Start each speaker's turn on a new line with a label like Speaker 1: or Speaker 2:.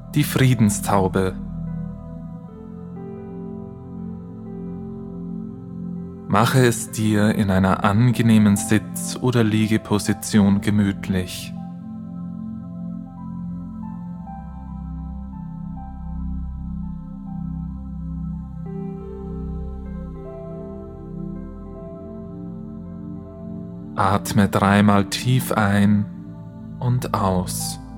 Speaker 1: Die Friedenstaube. Mache es dir in einer angenehmen Sitz- oder Liegeposition gemütlich. Atme dreimal tief ein und aus.